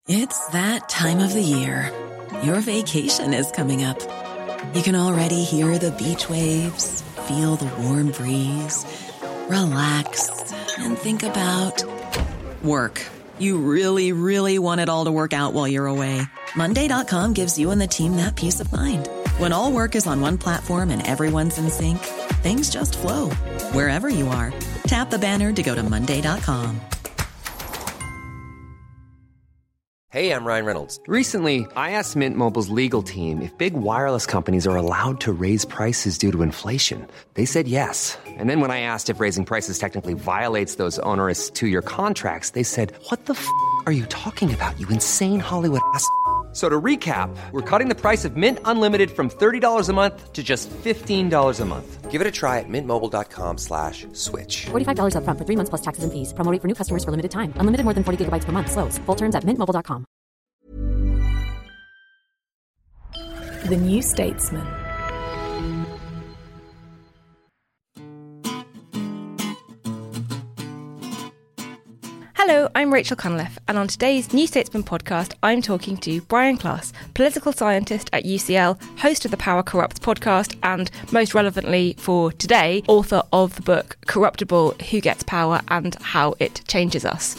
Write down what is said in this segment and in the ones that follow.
It's that time of the year. Your vacation is coming up. You can already hear the beach waves, feel the warm breeze, relax, and think about work. You really, really want it all to work out while you're away. Monday.com gives you and the team that peace of mind. When all work is on one platform and everyone's in sync, things just flow. Wherever you are, tap the banner to go to Monday.com. Hey, I'm Ryan Reynolds. Recently, I asked Mint Mobile's legal team if big wireless companies are allowed to raise prices due to inflation. They said yes. And then when I asked if raising prices technically violates those onerous two-year contracts, they said, "What the f*** are you talking about, you insane Hollywood ass?" So to recap, we're cutting the price of Mint Unlimited from $30 a month to just $15 a month. Give it a try at mintmobile.com/switch. $45 up front for 3 months plus taxes and fees. Promo rate for new customers for limited time. Unlimited more than 40 gigabytes per month. Slows full terms at mintmobile.com. The New Statesman. Hello, I'm Rachel Cunliffe, and on today's New Statesman podcast, I'm talking to Brian Klaas, political scientist at UCL, host of the Power Corrupts podcast, and most relevantly for today, author of the book Corruptible: Who Gets Power and How It Changes Us.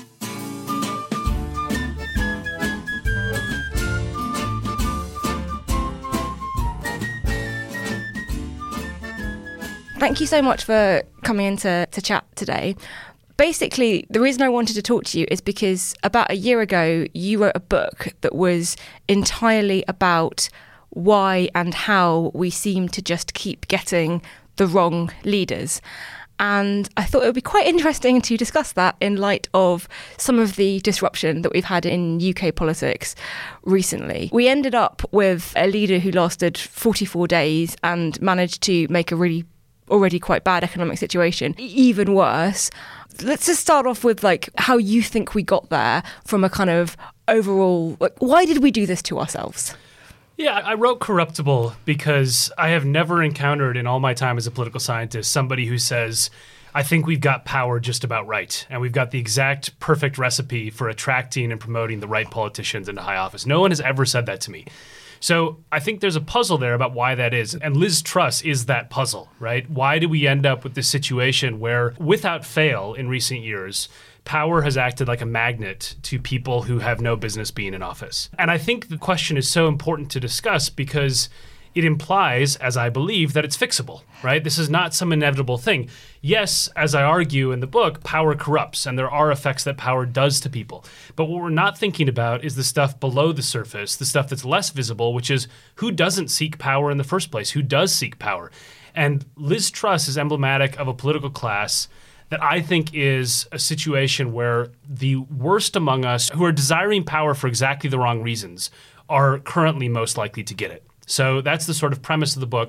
Thank you so much for coming in to chat today. Basically, the reason I wanted to talk to you is because about a year ago, you wrote a book that was entirely about why and how we seem to just keep getting the wrong leaders. And I thought it would be quite interesting to discuss that in light of some of the disruption that we've had in UK politics recently. We ended up with a leader who lasted 44 days and managed to make a really already quite bad economic situation even worse. Let's just start off with how you think we got there from a kind of overall, why did we do this to ourselves? Yeah, I wrote Corruptible because I have never encountered in all my time as a political scientist somebody who says, I think we've got power just about right, and we've got the exact perfect recipe for attracting and promoting the right politicians into high office. No one has ever said that to me. So I think there's a puzzle there about why that is. And Liz Truss is that puzzle, right? Why do we end up with this situation where, without fail in recent years, power has acted like a magnet to people who have no business being in office? And I think the question is so important to discuss because it implies, as I believe, that it's fixable, right? This is not some inevitable thing. Yes, as I argue in the book, power corrupts, and there are effects that power does to people. But what we're not thinking about is the stuff below the surface, the stuff that's less visible, which is who doesn't seek power in the first place, who does seek power. And Liz Truss is emblematic of a political class that I think is a situation where the worst among us, who are desiring power for exactly the wrong reasons, are currently most likely to get it. So that's the sort of premise of the book.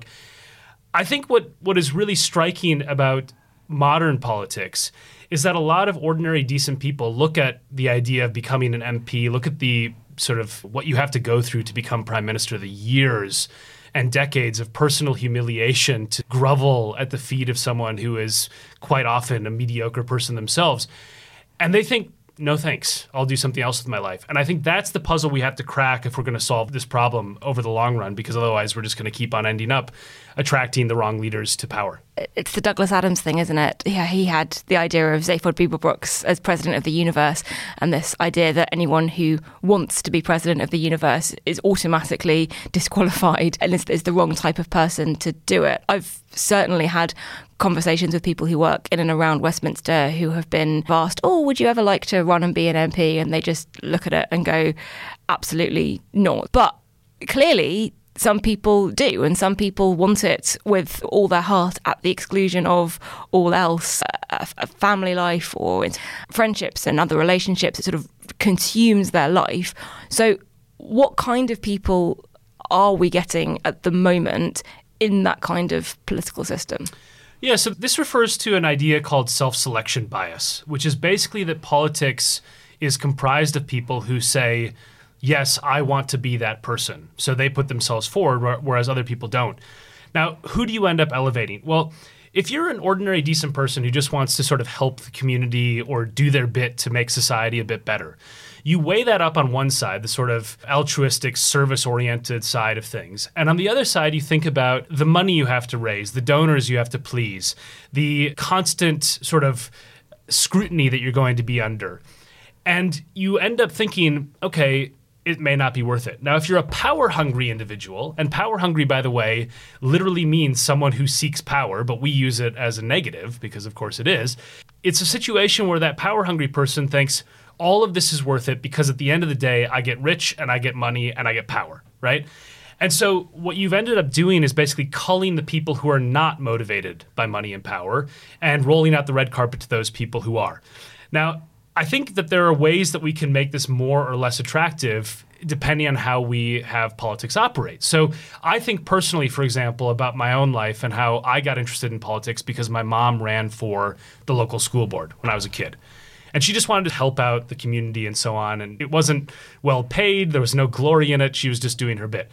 I think what is really striking about modern politics is that a lot of ordinary, decent people look at the idea of becoming an MP, look at the sort of what you have to go through to become prime minister, the years and decades of personal humiliation to grovel at the feet of someone who is quite often a mediocre person themselves. And they think, no thanks, I'll do something else with my life. And I think that's the puzzle we have to crack if we're going to solve this problem over the long run, because otherwise we're just going to keep on ending up attracting the wrong leaders to power. It's the Douglas Adams thing, isn't it? Yeah, he had the idea of Zaphod Beeblebrox as president of the universe, and this idea that anyone who wants to be president of the universe is automatically disqualified and is the wrong type of person to do it. I've certainly had conversations with people who work in and around Westminster who have been asked, would you ever like to run and be an MP? And they just look at it and go, absolutely not. But clearly some people do, and some people want it with all their heart at the exclusion of all else, a family life or friendships and other relationships. It sort of consumes their life. So what kind of people are we getting at the moment in that kind of political system? Yeah, so this refers to an idea called self-selection bias, which is basically that politics is comprised of people who say, yes, I want to be that person. So they put themselves forward, whereas other people don't. Now, who do you end up elevating? Well, if you're an ordinary, decent person who just wants to sort of help the community or do their bit to make society a bit better, you weigh that up on one side, the sort of altruistic, service-oriented side of things. And on the other side, you think about the money you have to raise, the donors you have to please, the constant sort of scrutiny that you're going to be under. And you end up thinking, okay, it may not be worth it. Now, if you're a power-hungry individual, and power-hungry, by the way, literally means someone who seeks power, but we use it as a negative because, of course, it is. It's a situation where that power-hungry person thinks all of this is worth it because at the end of the day, I get rich and I get money and I get power, right? And so what you've ended up doing is basically culling the people who are not motivated by money and power and rolling out the red carpet to those people who are. Now, I think that there are ways that we can make this more or less attractive depending on how we have politics operate. So I think personally, for example, about my own life and how I got interested in politics because my mom ran for the local school board when I was a kid. And she just wanted to help out the community and so on. And it wasn't well paid. There was no glory in it. She was just doing her bit.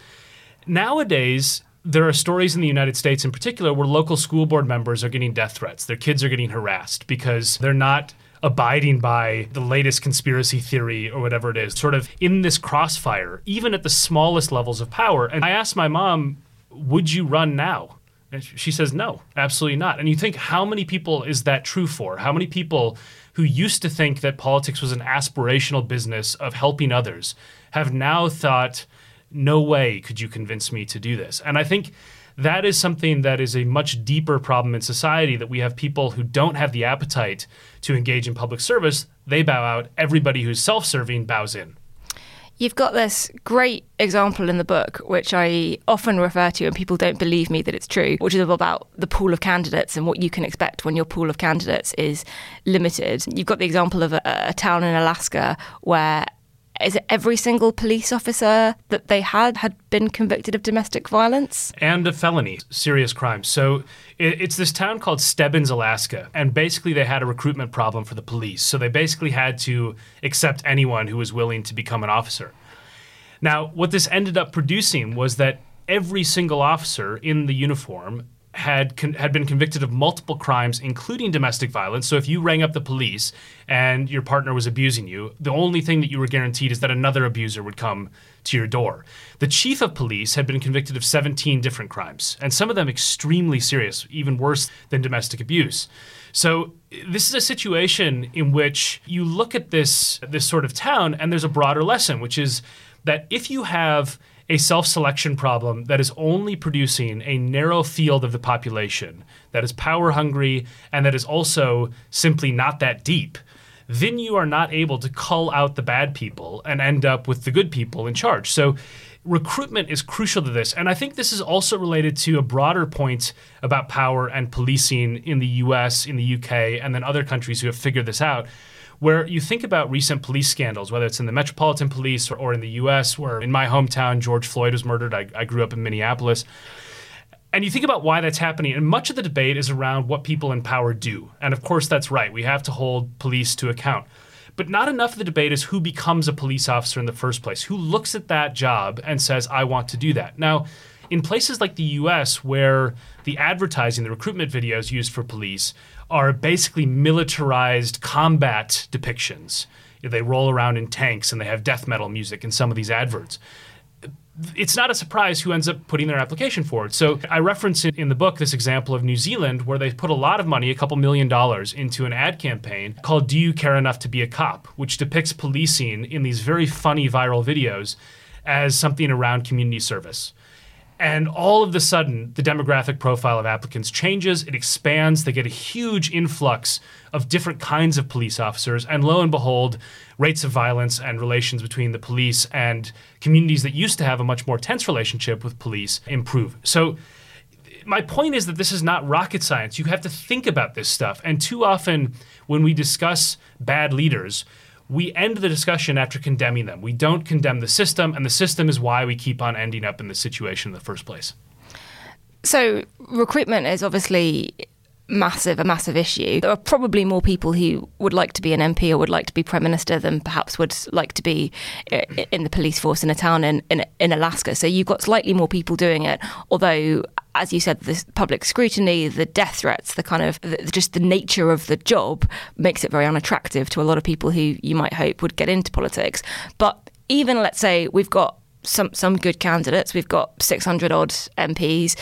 Nowadays, there are stories in the United States in particular where local school board members are getting death threats. Their kids are getting harassed because they're not abiding by the latest conspiracy theory or whatever it is, sort of in this crossfire, even at the smallest levels of power. And I asked my mom, would you run now? And she says, no, absolutely not. And you think, how many people is that true for? How many people who used to think that politics was an aspirational business of helping others have now thought, no way could you convince me to do this? And I think that is something that is a much deeper problem in society, that we have people who don't have the appetite to engage in public service. They bow out. Everybody who's self-serving bows in. You've got this great example in the book, which I often refer to, and people don't believe me that it's true, which is about the pool of candidates and what you can expect when your pool of candidates is limited. You've got the example of a town in Alaska where is it every single police officer that they had been convicted of domestic violence? And a felony, serious crime. So it's this town called Stebbins, Alaska. And basically they had a recruitment problem for the police. So they basically had to accept anyone who was willing to become an officer. Now, what this ended up producing was that every single officer in the uniform had been convicted of multiple crimes, including domestic violence. So if you rang up the police and your partner was abusing you, the only thing that you were guaranteed is that another abuser would come to your door. The chief of police had been convicted of 17 different crimes, and some of them extremely serious, even worse than domestic abuse. So this is a situation in which you look at this sort of town, and there's a broader lesson, which is that if you have a self-selection problem that is only producing a narrow field of the population that is power hungry and that is also simply not that deep, then you are not able to cull out the bad people and end up with the good people in charge. So recruitment is crucial to this. And I think this is also related to a broader point about power and policing in the US, in the UK, and then other countries who have figured this out, where you think about recent police scandals, whether it's in the Metropolitan Police or in the U.S., where in my hometown, George Floyd was murdered. I grew up in Minneapolis. And you think about why that's happening, and much of the debate is around what people in power do. And of course, that's right. We have to hold police to account. But not enough of the debate is who becomes a police officer in the first place, who looks at that job and says, I want to do that. Now, in places like the U.S., where the advertising, the recruitment videos used for police are basically militarized combat depictions. They roll around in tanks and they have death metal music in some of these adverts. It's not a surprise who ends up putting their application forward. So I reference in the book this example of New Zealand, where they put a lot of money, $2 million, into an ad campaign called Do You Care Enough to Be a Cop?, which depicts policing in these very funny viral videos as something around community service. And all of a sudden, the demographic profile of applicants changes, it expands, they get a huge influx of different kinds of police officers, and lo and behold, rates of violence and relations between the police and communities that used to have a much more tense relationship with police improve. So my point is that this is not rocket science. You have to think about this stuff. And too often, when we discuss bad leaders, we end the discussion after condemning them. We don't condemn the system, and the system is why we keep on ending up in this situation in the first place. So recruitment is obviously a massive issue. There are probably more people who would like to be an MP or would like to be Prime Minister than perhaps would like to be in the police force in a town in Alaska. So you've got slightly more people doing it, although, as you said, the public scrutiny, the death threats, the kind of just the nature of the job makes it very unattractive to a lot of people who you might hope would get into politics. But even, let's say, we've got some good candidates. We've got 600 odd MPs,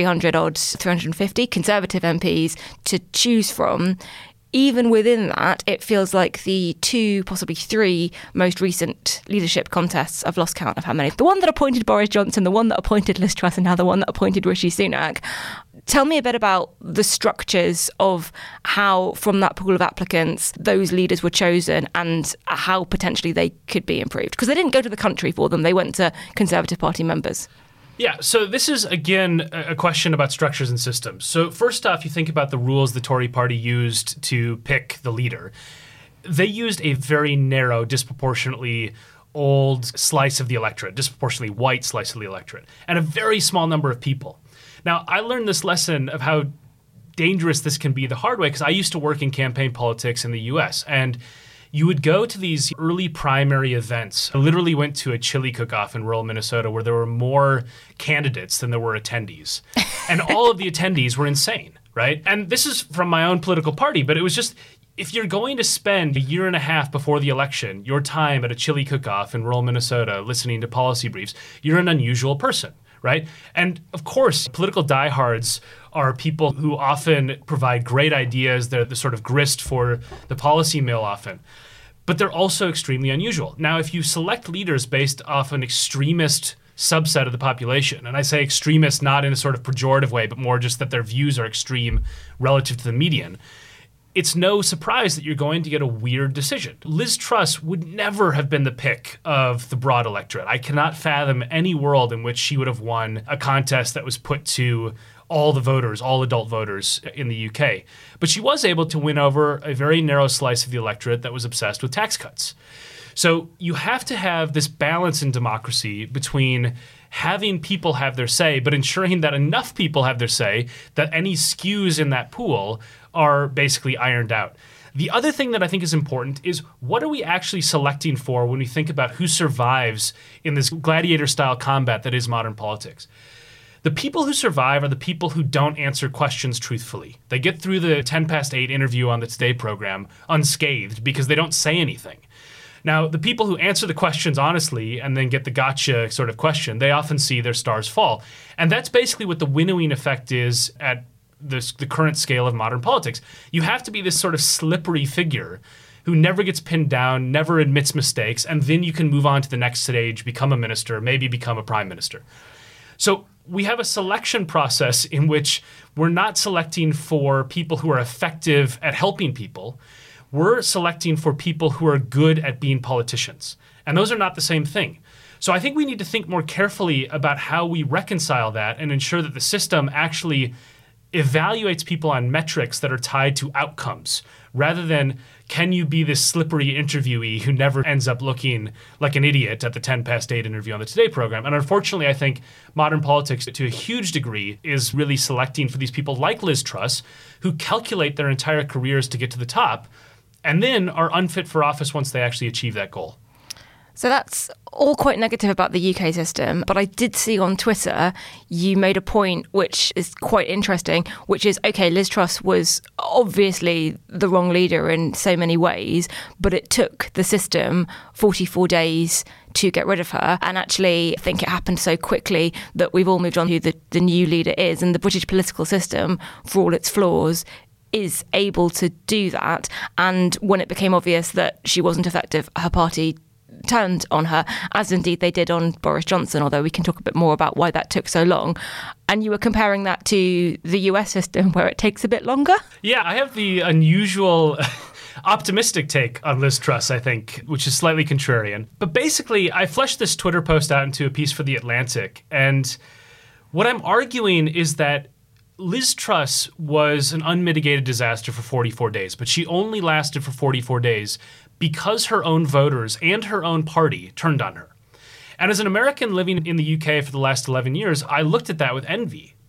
350 Conservative MPs to choose from. Even within that, it feels like the 2, possibly 3 most recent leadership contests, I've lost count of how many. The one that appointed Boris Johnson, the one that appointed Liz Truss, and now the one that appointed Rishi Sunak. Tell me a bit about the structures of how, from that pool of applicants, those leaders were chosen and how potentially they could be improved. Because they didn't go to the country for them. They went to Conservative Party members. Yeah, so this is, again, a question about structures and systems. So first off, you think about the rules the Tory party used to pick the leader. They used a very narrow, disproportionately old slice of the electorate, disproportionately white slice of the electorate, and a very small number of people. Now, I learned this lesson of how dangerous this can be the hard way because I used to work in campaign politics in the U.S., and you would go to these early primary events. I literally went to a chili cook-off in rural Minnesota where there were more candidates than there were attendees. And all of the attendees were insane, right? And this is from my own political party, but it was just, if you're going to spend a year and a half before the election, your time at a chili cook-off in rural Minnesota listening to policy briefs, you're an unusual person, right? And of course, political diehards are people who often provide great ideas. They're the sort of grist for the policy mill often. But they're also extremely unusual. Now, if you select leaders based off an extremist subset of the population, and I say extremist not in a sort of pejorative way, but more just that their views are extreme relative to the median, it's no surprise that you're going to get a weird decision. Liz Truss would never have been the pick of the broad electorate. I cannot fathom any world in which she would have won a contest that was put to all the voters, all adult voters in the UK. But she was able to win over a very narrow slice of the electorate that was obsessed with tax cuts. So you have to have this balance in democracy between having people have their say, but ensuring that enough people have their say that any skews in that pool are basically ironed out. The other thing that I think is important is what are we actually selecting for when we think about who survives in this gladiator-style combat that is modern politics? The people who survive are the people who don't answer questions truthfully. They get through the 10 past 8 interview on the Today program unscathed because they don't say anything. Now, the people who answer the questions honestly and then get the gotcha sort of question, they often see their stars fall. And that's basically what the winnowing effect is at the current scale of modern politics. You have to be this sort of slippery figure who never gets pinned down, never admits mistakes, and then you can move on to the next stage, become a minister, maybe become a prime minister. So we have a selection process in which we're not selecting for people who are effective at helping people. We're selecting for people who are good at being politicians. And those are not the same thing. So I think we need to think more carefully about how we reconcile that and ensure that the system actually evaluates people on metrics that are tied to outcomes, rather than can you be this slippery interviewee who never ends up looking like an idiot at the 10 past 8 interview on the Today program. And unfortunately, I think modern politics, to a huge degree, is really selecting for these people like Liz Truss, who calculate their entire careers to get to the top, and then are unfit for office once they actually achieve that goal. So that's all quite negative about the UK system, but I did see on Twitter you made a point which is quite interesting, which is, okay, Liz Truss was obviously the wrong leader in so many ways, but it took the system 44 days to get rid of her. And actually, I think it happened so quickly that we've all moved on to who the new leader is. And the British political system, for all its flaws, is able to do that. And when it became obvious that she wasn't effective, her party turned on her, as indeed they did on Boris Johnson, although we can talk a bit more about why that took so long. And you were comparing that to the US system where it takes a bit longer? Yeah, I have the unusual optimistic take on Liz Truss, I think, which is slightly contrarian. But basically, I fleshed this Twitter post out into a piece for The Atlantic. And what I'm arguing is that Liz Truss was an unmitigated disaster for 44 days, but she only lasted for 44 days because her own voters and her own party turned on her. And as an American living in the UK for the last 11 years, I looked at that with envy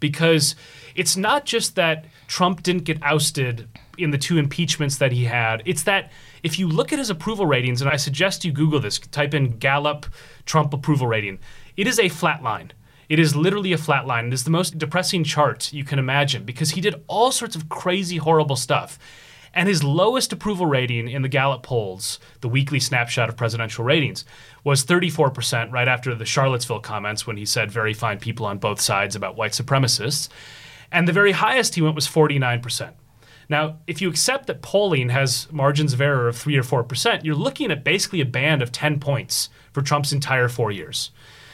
because it's not just that Trump didn't get ousted in the 2 impeachments that he had. It's that if you look at his approval ratings, and I suggest you Google this, type in Gallup Trump approval rating, it is a flat line. It is literally a flat line. It is the most depressing chart you can imagine because he did all sorts of crazy, horrible stuff. And his lowest approval rating in the Gallup polls, the weekly snapshot of presidential ratings, was 34% right after the Charlottesville comments when he said very fine people on both sides about white supremacists. And the very highest he went was 49%. Now, if you accept that polling has margins of error of 3 or 4%, you're looking at basically a band of 10 points for Trump's entire 4 years.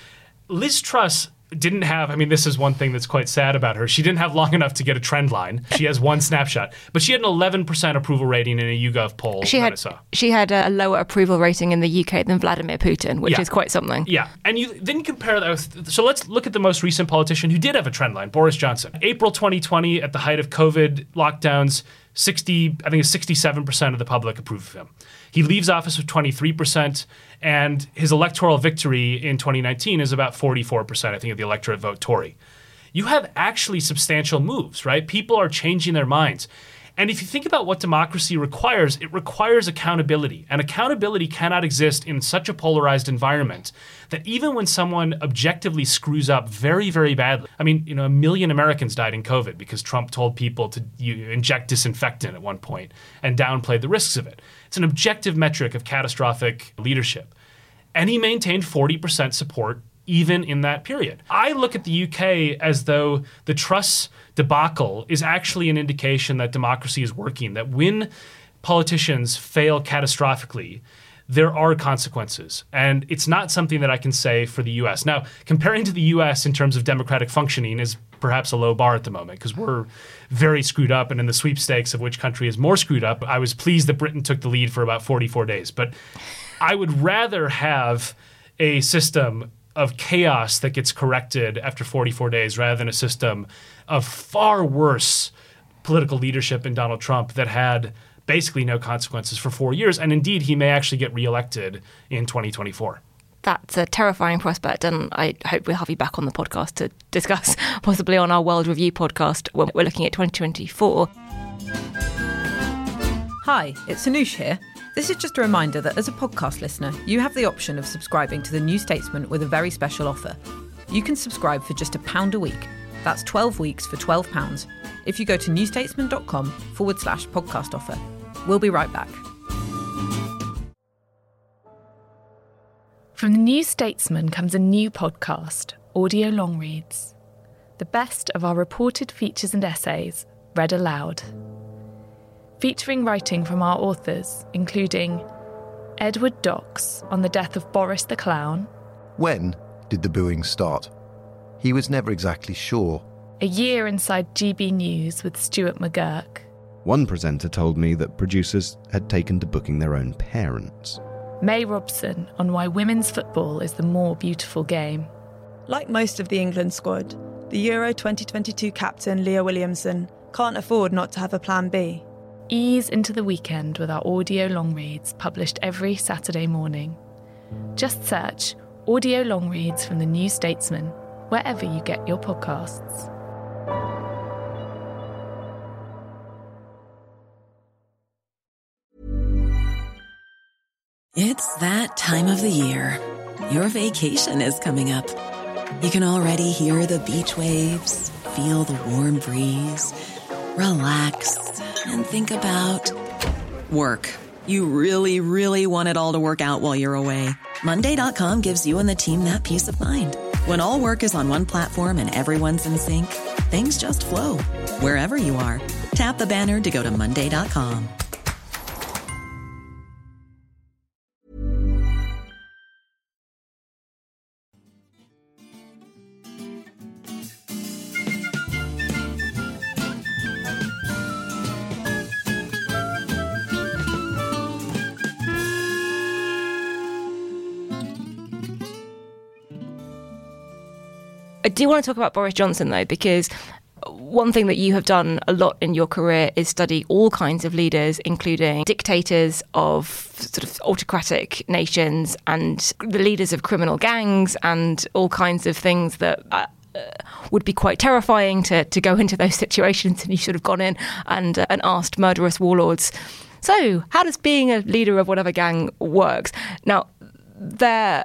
Liz Truss didn't have, this is one thing that's quite sad about her. She didn't have long enough to get a trend line. She has one snapshot. But she had an 11% approval rating in a YouGov poll that I saw. She had a lower approval rating in the UK than Vladimir Putin, which is quite something. Yeah. And then you compare that with, so let's look at the most recent politician who did have a trend line, Boris Johnson. April 2020, at the height of COVID lockdowns, 67% of the public approve of him. He leaves office with 23%, and his electoral victory in 2019 is about 44%, I think, of the electorate vote Tory. You have actually substantial moves, right? People are changing their minds. And if you think about what democracy requires, it requires accountability. And accountability cannot exist in such a polarized environment that even when someone objectively screws up very, very badly, 1 million Americans died in COVID because Trump told people to inject disinfectant at one point and downplayed the risks of it. It's an objective metric of catastrophic leadership. And he maintained 40% support even in that period. I look at the UK as though the Truss debacle is actually an indication that democracy is working, that when politicians fail catastrophically, there are consequences. And it's not something that I can say for the US. Now, comparing to the US in terms of democratic functioning is perhaps a low bar at the moment because we're very screwed up, and in the sweepstakes of which country is more screwed up, I was pleased that Britain took the lead for about 44 days. But I would rather have a system of chaos that gets corrected after 44 days rather than a system of far worse political leadership in Donald Trump that had basically no consequences for 4 years. And indeed, he may actually get reelected in 2024. That's a terrifying prospect, and I hope we'll have you back on the podcast to discuss, possibly on our World Review podcast when we're looking at 2024. Hi, it's Anoush here. This is just a reminder that as a podcast listener, you have the option of subscribing to The New Statesman with a very special offer. You can subscribe for just £1 a week. That's 12 weeks for £12 if you go to newstatesman.com/podcast offer. We'll be right back. From The New Statesman comes a new podcast, Audio Long Reads. The best of our reported features and essays, read aloud. Featuring writing from our authors, including Edward Docks on the death of Boris the Clown. When did the booing start? He was never exactly sure. A Year Inside GB News with Stuart McGurk. One presenter told me that producers had taken to booking their own parents. May Robson on why women's football is the more beautiful game. Like most of the England squad, the Euro 2022 captain Leah Williamson can't afford not to have a plan B. Ease into the weekend with our audio long reads published every Saturday morning. Just search Audio Long Reads from The New Statesman wherever you get your podcasts. It's that time of the year. Your vacation is coming up. You can already hear the beach waves, feel the warm breeze, relax, and think about work. You really, really want it all to work out while you're away. Monday.com gives you and the team that peace of mind. When all work is on one platform and everyone's in sync, things just flow. Wherever you are, tap the banner to go to Monday.com. I do want to talk about Boris Johnson, though, because one thing that you have done a lot in your career is study all kinds of leaders, including dictators of sort of autocratic nations and the leaders of criminal gangs and all kinds of things that would be quite terrifying to go into those situations, and you should have gone in and asked murderous warlords, so how does being a leader of whatever gang works? Now, there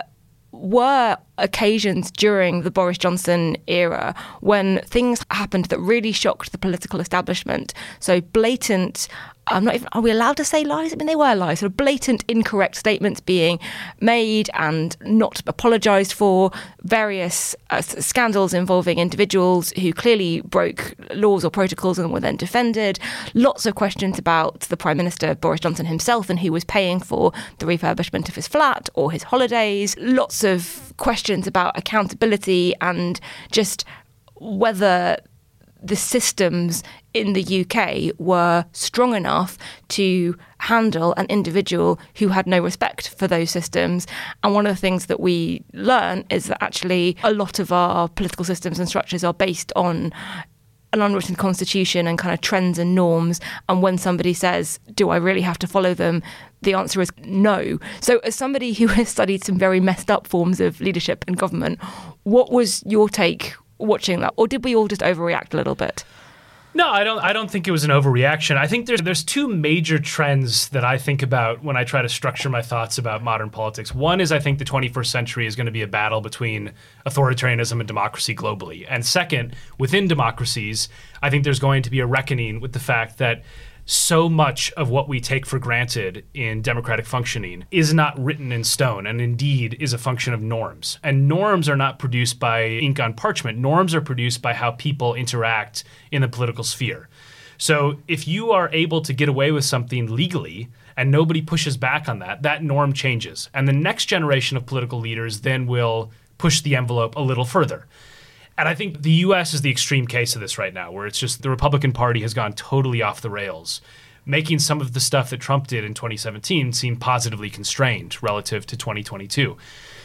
were occasions during the Boris Johnson era when things happened that really shocked the political establishment. So blatant, are we allowed to say lies? I mean, they were lies, sort of blatant incorrect statements being made and not apologised for, various scandals involving individuals who clearly broke laws or protocols and were then defended, lots of questions about the Prime Minister, Boris Johnson himself, and who was paying for the refurbishment of his flat or his holidays, lots of questions about accountability and just whether the systems in the UK were strong enough to handle an individual who had no respect for those systems. And one of the things that we learn is that actually a lot of our political systems and structures are based on an unwritten constitution and kind of trends and norms. And when somebody says, do I really have to follow them? The answer is no. So as somebody who has studied some very messed up forms of leadership and government, what was your take watching that? Or did we all just overreact a little bit? No, I don't think it was an overreaction. I think there's two major trends that I think about when I try to structure my thoughts about modern politics. One is I think the 21st century is going to be a battle between authoritarianism and democracy globally. And second, within democracies, I think there's going to be a reckoning with the fact that so much of what we take for granted in democratic functioning is not written in stone and indeed is a function of norms. And norms are not produced by ink on parchment. Norms are produced by how people interact in the political sphere. So if you are able to get away with something legally and nobody pushes back on that, that norm changes. And the next generation of political leaders then will push the envelope a little further. And I think the U.S. is the extreme case of this right now, where it's just the Republican Party has gone totally off the rails, making some of the stuff that Trump did in 2017 seem positively constrained relative to 2022.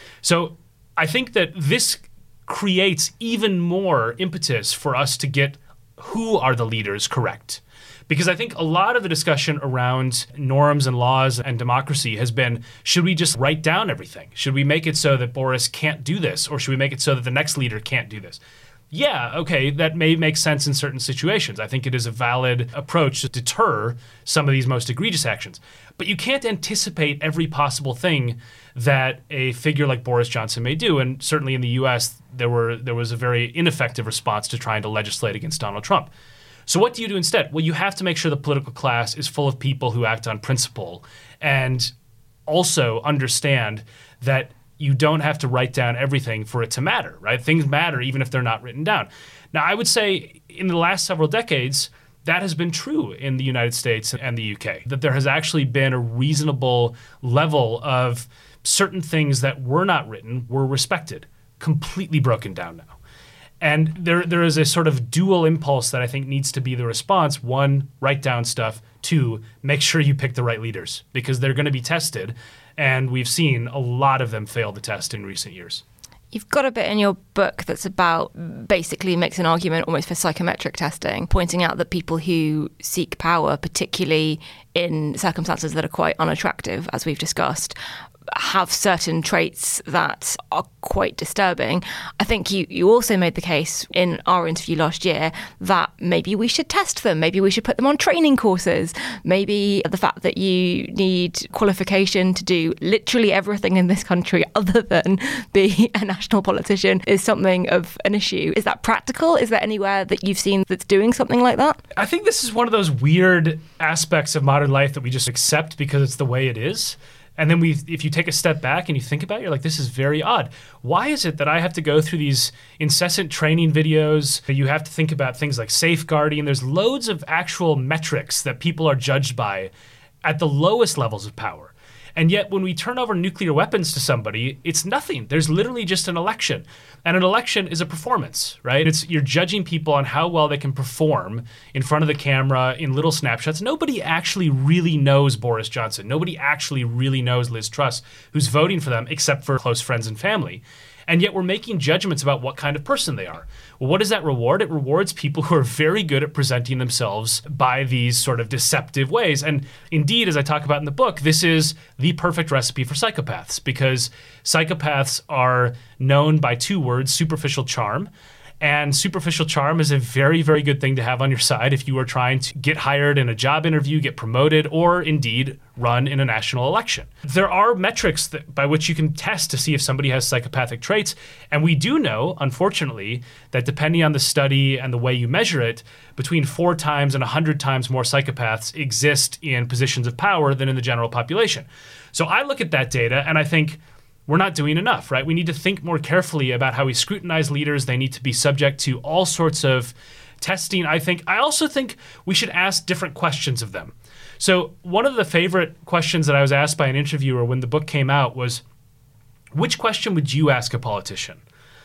So I think that this creates even more impetus for us to get who are the leaders correct. Because I think a lot of the discussion around norms and laws and democracy has been, should we just write down everything? Should we make it so that Boris can't do this? Or should we make it so that the next leader can't do this? Yeah, okay, that may make sense in certain situations. I think it is a valid approach to deter some of these most egregious actions. But you can't anticipate every possible thing that a figure like Boris Johnson may do. And certainly in the US, there was a very ineffective response to trying to legislate against Donald Trump. So what do you do instead? Well, you have to make sure the political class is full of people who act on principle and also understand that you don't have to write down everything for it to matter, right? Things matter even if they're not written down. Now, I would say in the last several decades, that has been true in the United States and the UK, that there has actually been a reasonable level of certain things that were not written were respected, completely broken down now. And there is a sort of dual impulse that I think needs to be the response. One, write down stuff. Two, make sure you pick the right leaders because they're going to be tested. And we've seen a lot of them fail the test in recent years. You've got a bit in your book that's about basically makes an argument almost for psychometric testing, pointing out that people who seek power, particularly in circumstances that are quite unattractive, as we've discussed, have certain traits that are quite disturbing. I think you also made the case in our interview last year that maybe we should test them, maybe we should put them on training courses, maybe the fact that you need qualification to do literally everything in this country other than be a national politician is something of an issue. Is that practical? Is there anywhere that you've seen that's doing something like that? I think this is one of those weird aspects of modern life that we just accept because it's the way it is. And then if you take a step back and you think about it, you're like, this is very odd. Why is it that I have to go through these incessant training videos? You have to think about things like safeguarding. There's loads of actual metrics that people are judged by at the lowest levels of power. And yet when we turn over nuclear weapons to somebody, it's nothing. There's literally just an election. And an election is a performance, right? You're judging people on how well they can perform in front of the camera in little snapshots. Nobody actually really knows Boris Johnson. Nobody actually really knows Liz Truss, who's voting for them, except for close friends and family. And yet we're making judgments about what kind of person they are. Well, what does that reward? It rewards people who are very good at presenting themselves by these sort of deceptive ways. And indeed, as I talk about in the book, this is the perfect recipe for psychopaths because psychopaths are known by two words, superficial charm And superficial charm is a very, very good thing to have on your side if you are trying to get hired in a job interview, get promoted, or indeed run in a national election. There are metrics by which you can test to see if somebody has psychopathic traits. And we do know, unfortunately, that depending on the study and the way you measure it, between 4 times and 100 times more psychopaths exist in positions of power than in the general population. So I look at that data and I think, we're not doing enough, right? We need to think more carefully about how we scrutinize leaders. They need to be subject to all sorts of testing, I think. I also think we should ask different questions of them. So one of the favorite questions that I was asked by an interviewer when the book came out was, which question would you ask a politician?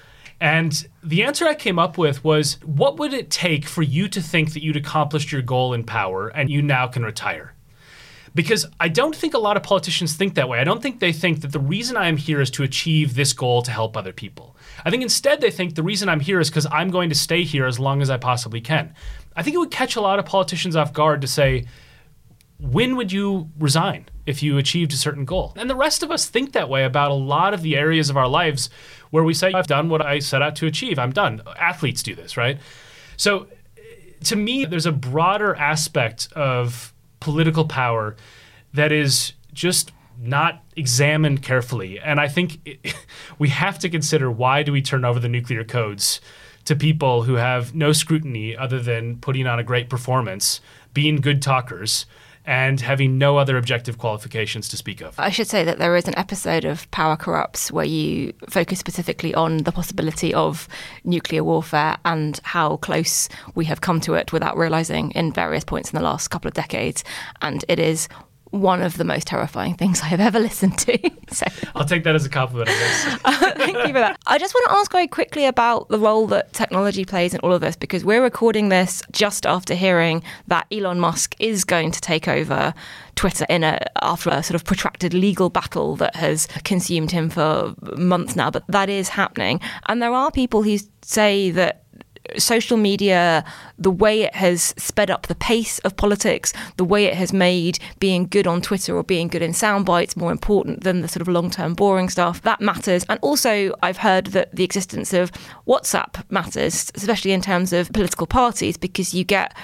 And the answer I came up with was, what would it take for you to think that you'd accomplished your goal in power and you now can retire? Because I don't think a lot of politicians think that way. I don't think they think that the reason I am here is to achieve this goal to help other people. I think instead they think the reason I'm here is because I'm going to stay here as long as I possibly can. I think it would catch a lot of politicians off guard to say, when would you resign if you achieved a certain goal? And the rest of us think that way about a lot of the areas of our lives where we say, I've done what I set out to achieve. I'm done. Athletes do this, right? So to me, there's a broader aspect of political power that is just not examined carefully. And I think we have to consider, why do we turn over the nuclear codes to people who have no scrutiny other than putting on a great performance, being good talkers, and having no other objective qualifications to speak of? I should say that there is an episode of Power Corrupts where you focus specifically on the possibility of nuclear warfare and how close we have come to it without realising in various points in the last couple of decades. And it is one of the most terrifying things I have ever listened to. So I'll take that as a compliment, I guess. Thank you for that. I just want to ask very quickly about the role that technology plays in all of this, because we're recording this just after hearing that Elon Musk is going to take over Twitter after a sort of protracted legal battle that has consumed him for months now. But that is happening. And there are people who say that social media, the way it has sped up the pace of politics, the way it has made being good on Twitter or being good in sound bites more important than the sort of long-term boring stuff, that matters. And also I've heard that the existence of WhatsApp matters, especially in terms of political parties, because you get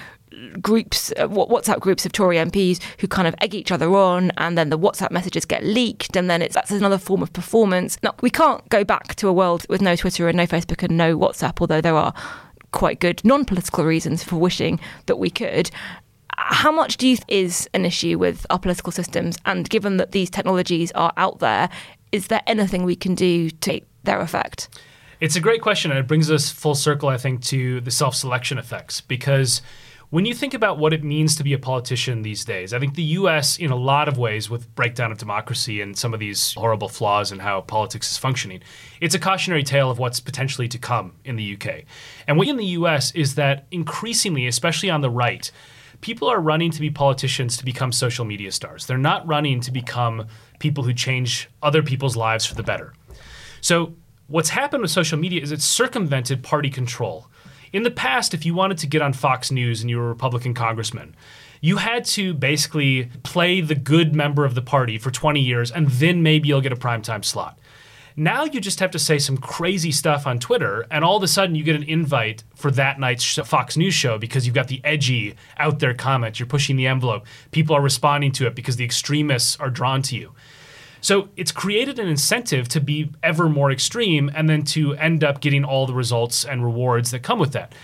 WhatsApp groups of Tory MPs who kind of egg each other on, and then the WhatsApp messages get leaked, and then that's another form of performance. Now, we can't go back to a world with no Twitter and no Facebook and no WhatsApp, although there are quite good non-political reasons for wishing that we could. How much do you think is an issue with our political systems? And given that these technologies are out there, is there anything we can do to take their effect? It's a great question, and it brings us full circle, I think, to the self-selection effects. Because when you think about what it means to be a politician these days, I think the U.S., in a lot of ways, with breakdown of democracy and some of these horrible flaws in how politics is functioning, it's a cautionary tale of what's potentially to come in the UK. And what in the U.S. is that increasingly, especially on the right, people are running to be politicians to become social media stars. They're not running to become people who change other people's lives for the better. So what's happened with social media is it's circumvented party control. In the past, if you wanted to get on Fox News and you were a Republican congressman, you had to basically play the good member of the party for 20 years, and then maybe you'll get a primetime slot. Now you just have to say some crazy stuff on Twitter, and all of a sudden you get an invite for that night's Fox News show because you've got the edgy, out there comments. You're pushing the envelope. People are responding to it because the extremists are drawn to you. So it's created an incentive to be ever more extreme and then to end up getting all the results and rewards that come with that.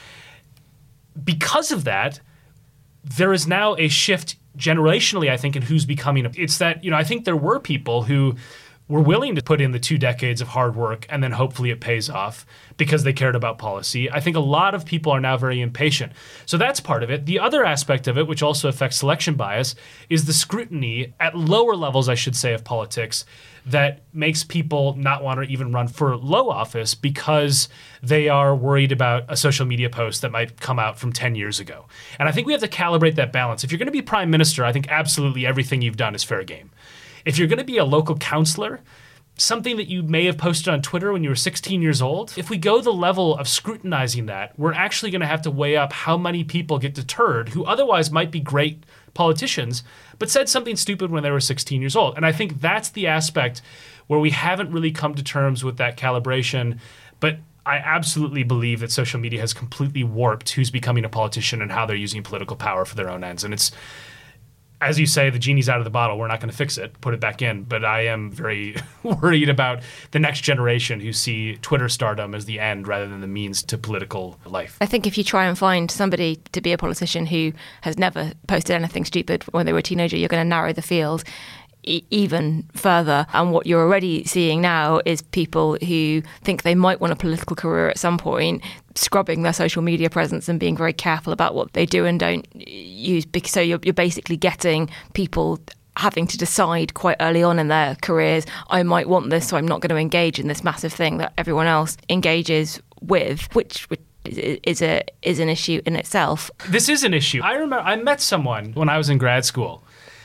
Because of that, there is now a shift generationally, I think, in who's becoming. It's that, I think there were people who were willing to put in the 2 decades of hard work and then hopefully it pays off because they cared about policy. I think a lot of people are now very impatient. So that's part of it. The other aspect of it, which also affects selection bias, is the scrutiny at lower levels, I should say, of politics that makes people not want to even run for low office because they are worried about a social media post that might come out from 10 years ago. And I think we have to calibrate that balance. If you're going to be prime minister, I think absolutely everything you've done is fair game. If you're going to be a local councillor, something that you may have posted on Twitter when you were 16 years old, if we go the level of scrutinizing that, we're actually going to have to weigh up how many people get deterred who otherwise might be great politicians, but said something stupid when they were 16 years old. And I think that's the aspect where we haven't really come to terms with that calibration. But I absolutely believe that social media has completely warped who's becoming a politician and how they're using political power for their own ends. And it's, as you say, the genie's out of the bottle. We're not going to fix it, put it back in. But I am very worried about the next generation who see Twitter stardom as the end rather than the means to political life. I think if you try and find somebody to be a politician who has never posted anything stupid when they were a teenager, you're going to narrow the field even further. And what you're already seeing now is people who think they might want a political career at some point scrubbing their social media presence and being very careful about what they do and don't use. So you're basically getting people having to decide quite early on in their careers, I might want this, so I'm not going to engage in this massive thing that everyone else engages with, which is an issue in itself. This is an issue. I remember I met someone when I was in grad school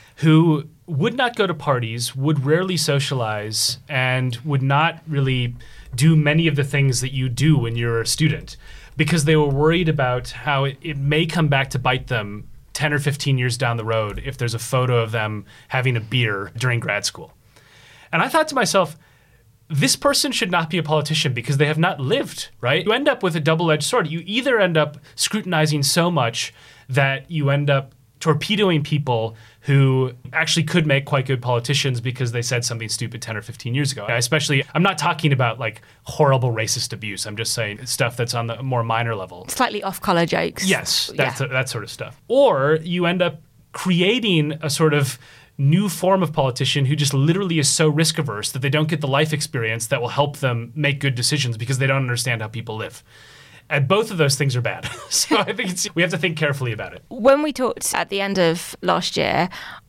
who would not go to parties, would rarely socialize, and would not really do many of the things that you do when you're a student because they were worried about how it may come back to bite them 10 or 15 years down the road if there's a photo of them having a beer during grad school. And I thought to myself, this person should not be a politician because they have not lived, right? You end up with a double-edged sword. You either end up scrutinizing so much that you end up torpedoing people who actually could make quite good politicians because they said something stupid 10 or 15 years ago. Especially, I'm not talking about like horrible racist abuse. I'm just saying stuff that's on the more minor level. Slightly off-color jokes. Yes, that sort of stuff. Or you end up creating a sort of new form of politician who just literally is so risk averse that they don't get the life experience that will help them make good decisions because they don't understand how people live. And both of those things are bad. So I think we have to think carefully about it. When we talked at the end of last year,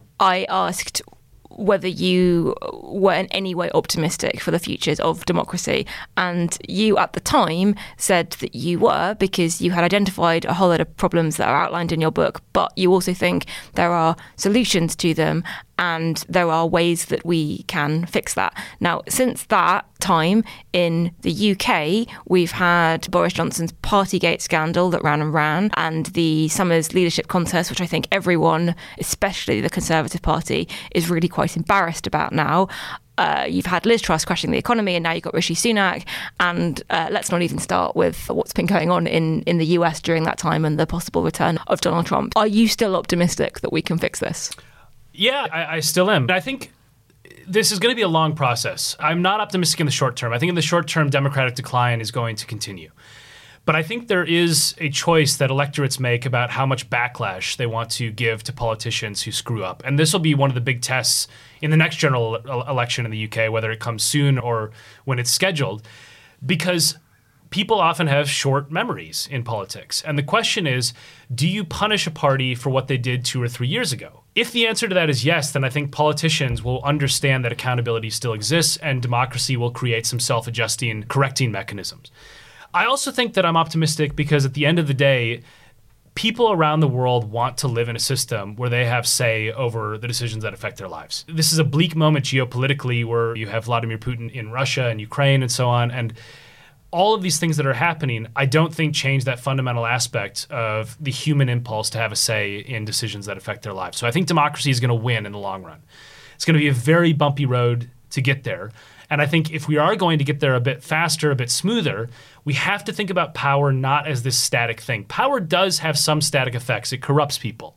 I asked whether you were in any way optimistic for the futures of democracy. And you at the time said that you were because you had identified a whole lot of problems that are outlined in your book, but you also think there are solutions to them and there are ways that we can fix that. Now, since that time in the UK, we've had Boris Johnson's Partygate scandal that ran and ran, and the Summers leadership contest, which I think everyone, especially the Conservative Party, is really quite embarrassed about now. You've had Liz Truss crashing the economy, and now you've got Rishi Sunak. And let's not even start with what's been going on in the US during that time and the possible return of Donald Trump. Are you still optimistic that we can fix this? Yeah, I still am. I think this is going to be a long process. I'm not optimistic in the short term. I think in the short term, Democratic decline is going to continue. But I think there is a choice that electorates make about how much backlash they want to give to politicians who screw up. And this will be one of the big tests in the next general election in the UK, whether it comes soon or when it's scheduled, because people often have short memories in politics. And the question is, do you punish a party for what they did 2 or 3 years ago? If the answer to that is yes, then I think politicians will understand that accountability still exists and democracy will create some self-adjusting, correcting mechanisms. I also think that I'm optimistic because at the end of the day, people around the world want to live in a system where they have say over the decisions that affect their lives. This is a bleak moment geopolitically where you have Vladimir Putin in Russia and Ukraine and so on. And all of these things that are happening, I don't think change that fundamental aspect of the human impulse to have a say in decisions that affect their lives. So I think democracy is going to win in the long run. It's going to be a very bumpy road to get there. And I think if we are going to get there a bit faster, a bit smoother, we have to think about power not as this static thing. Power does have some static effects. It corrupts people.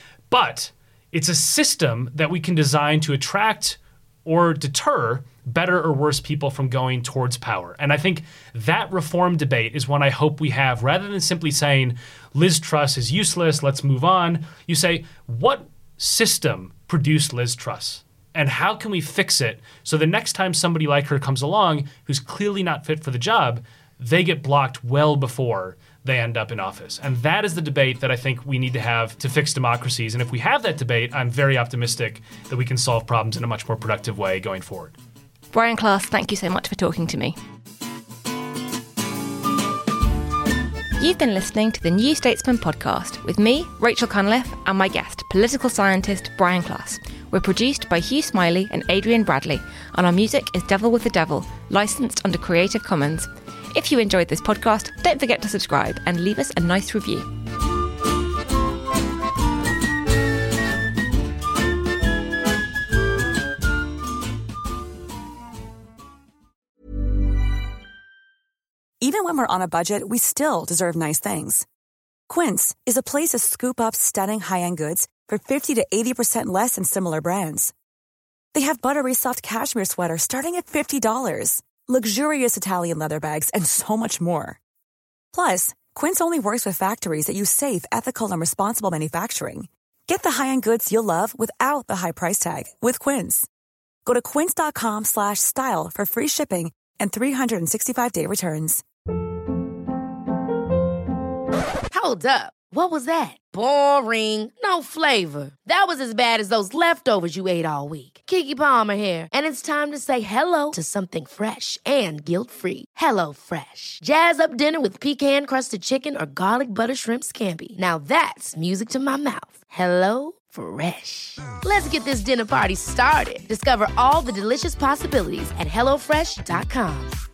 But it's a system that we can design to attract or deter better or worse people from going towards power. And I think that reform debate is one I hope we have, rather than simply saying Liz Truss is useless, let's move on. You say, what system produced Liz Truss? And how can we fix it so the next time somebody like her comes along who's clearly not fit for the job, they get blocked well before they end up in office. And that is the debate that I think we need to have to fix democracies. And if we have that debate, I'm very optimistic that we can solve problems in a much more productive way going forward. Brian Klaas, thank you so much for talking to me. You've been listening to the New Statesman podcast with me, Rachel Cunliffe, and my guest, political scientist Brian Klaas. We're produced by Hugh Smiley and Adrian Bradley, and our music is Devil with the Devil, licensed under Creative Commons. If you enjoyed this podcast, don't forget to subscribe and leave us a nice review. Even when we're on a budget, we still deserve nice things. Quince is a place to scoop up stunning high-end goods for 50 to 80% less than similar brands. They have buttery soft cashmere sweaters starting at $50, luxurious Italian leather bags, and so much more. Plus, Quince only works with factories that use safe, ethical, and responsible manufacturing. Get the high-end goods you'll love without the high price tag with Quince. Go to quince.com/style for free shipping and 365-day returns. Hold up. What was that? Boring. No flavor. That was as bad as those leftovers you ate all week. Keke Palmer here, and it's time to say hello to something fresh and guilt-free. Hello Fresh. Jazz up dinner with pecan-crusted chicken or garlic butter shrimp scampi. Now that's music to my mouth. Hello Fresh. Let's get this dinner party started. Discover all the delicious possibilities at HelloFresh.com.